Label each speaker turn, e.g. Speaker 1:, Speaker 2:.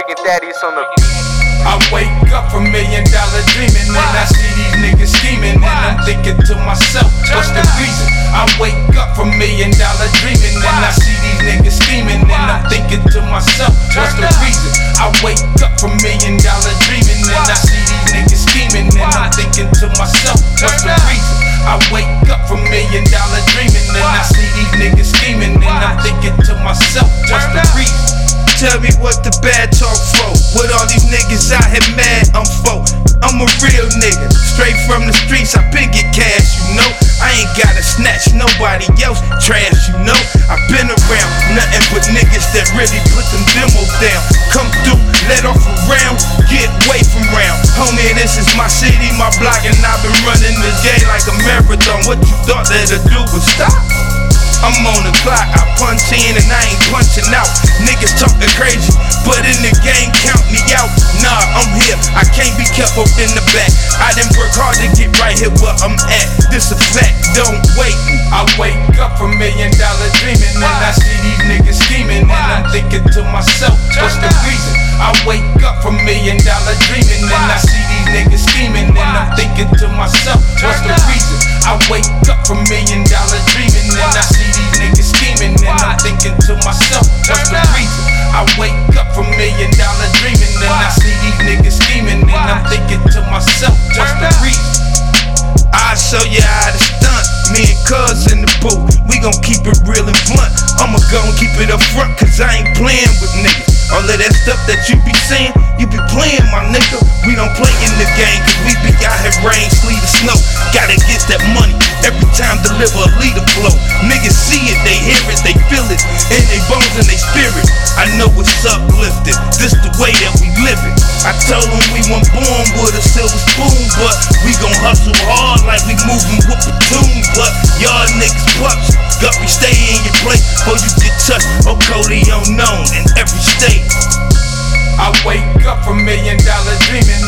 Speaker 1: Chicken Daddy's on the beat.
Speaker 2: I wake up from $1 million dreaming, and I see these niggas scheming, and I'm thinking to myself, what's the reason? I wake up from $1 million dreaming, and I see these niggas scheming, and I'm thinking to myself, what's the reason? I wake up from $1 million dreaming, and I see these niggas scheming, and I'm thinking to myself, what's the reason? I wake up from $1 million dreaming, and I see these niggas scheming, and I'm thinking to myself, what's the reason?
Speaker 3: Tell me what the bad talk for. With all these niggas out here mad, I'm for. I'm a real nigga, straight from the streets, I been get cash, you know. I ain't gotta snatch nobody else trash, you know. I been around nothing but niggas that really put them demos down. Come through, let off a round, get away from round. Homie, this is my city, my block, and I've been running the game like a marathon. What you thought that'll do was stop? I'm on the clock, I punch in and I ain't punching out. Niggas talking crazy, but in the game count me out. Nah, I'm here, I can't be kept up in the back. I done work hard to get right here where I'm at. This a fact, don't wait.
Speaker 2: I wake up from $1 million dreaming, and I see these niggas scheming, and I'm thinking to myself, what's the reason? I wake up from $1 million dreaming, and I see these niggas scheming, and I'm thinking to myself, what's the reason? I wake up from $1 million dreaming, and I see these niggas scheming, and I'm thinking to myself, what's the reason? I wake up from $1 million dreaming, and I see these niggas scheming, and I'm thinking to myself, what's the reason?
Speaker 3: I'll show you how to stunt. Me and Cuz in the booth, we gon' keep it real and blunt. I'ma go and keep it up front, cause I ain't playing with niggas. All of that stuff that you be saying, you be playing, my nigga. We don't play in the game, cause we be out here rain, sleet, or snow. Gotta get that money, every time deliver a leader flow. Niggas see it, they hear it, they feel it, in they bones and they spirit. I know it's uplifted, this the way that we live it. I told them we weren't born with a silver spoon, but we gon' hustle hard like we moving with platoon. But y'all niggas pups, guppy, stay in your place before you get touched. Oh, Cody unknown in every state.
Speaker 2: I wake up from $1 million dreaming,